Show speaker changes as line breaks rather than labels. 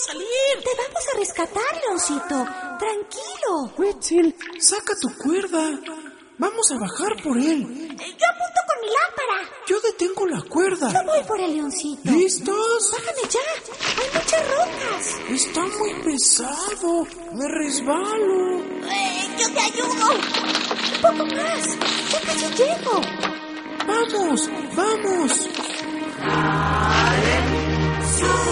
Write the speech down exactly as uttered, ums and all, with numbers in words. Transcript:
salir.
Te vamos a rescatar, Leoncito. Tranquilo.
Huitzil, saca tu cuerda. Vamos a bajar por él.
Yo apunto con mi lámpara.
Yo detengo la cuerda.
Yo voy por el Leoncito.
¿Listos?
Bájame ya. Hay muchas rocas.
Está muy pesado. Me resbalo.
Eh, yo te ayudo. Un poco más. Ya casi llego.
Vamos, vamos.
Dale, sube.